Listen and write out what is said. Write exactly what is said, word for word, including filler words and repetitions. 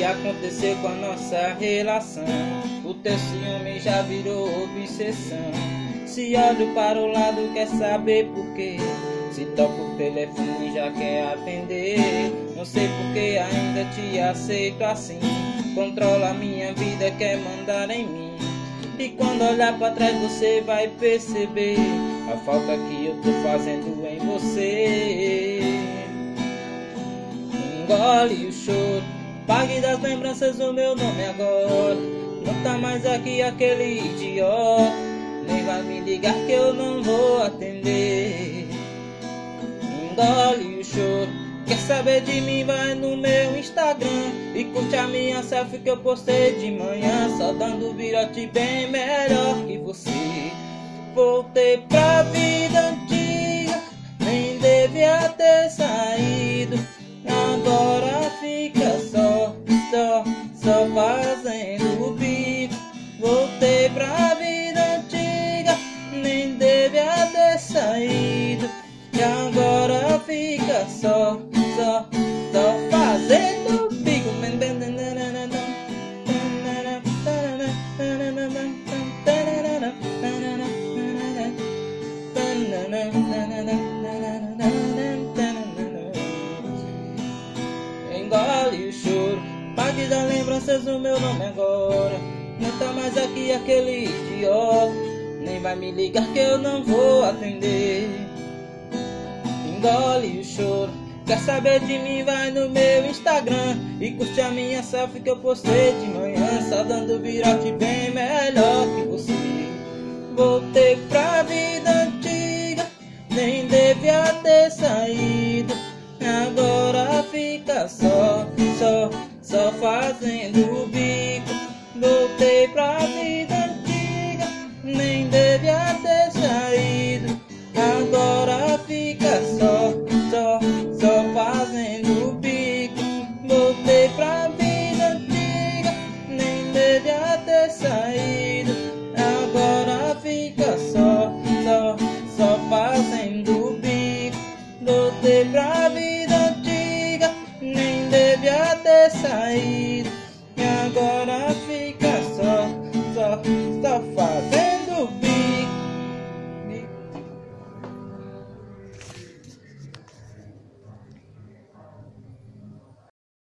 aconteceu com a nossa relação? O teu ciúme já virou obsessão. Se olho para o lado, quer saber por quê? Se toca o telefone, já quer atender. Não sei por que ainda te aceito assim. Controla a minha vida, quer mandar em mim. E quando olhar pra trás você vai perceber a falta que eu tô fazendo em você. Engole o choro, pague das lembranças o meu nome agora. Não tá mais aqui aquele idiota, nem vai me ligar que eu não vou atender. Engole o choro, quer saber de mim, vai no meu Instagram e curte a minha selfie que eu postei de manhã, só dando virote bem melhor que você. Voltei pra vida antiga, nem devia ter saído. Agora fica só, só, só fazendo bico. Voltei pra vida antiga, nem devia ter saído. E agora fica só, só, só fazendo bico. Engole o choro, pague das lembranças o meu nome agora. Não tá mais aqui aquele idiota, nem vai me ligar que eu não vou atender. Engole o choro, quer saber de mim, vai no meu Instagram e curte a minha selfie que eu postei de manhã, só dando virote bem melhor que você. Voltei pra vida antiga, nem devia ter saído. Agora fica só, só, só fazendo bico. Voltei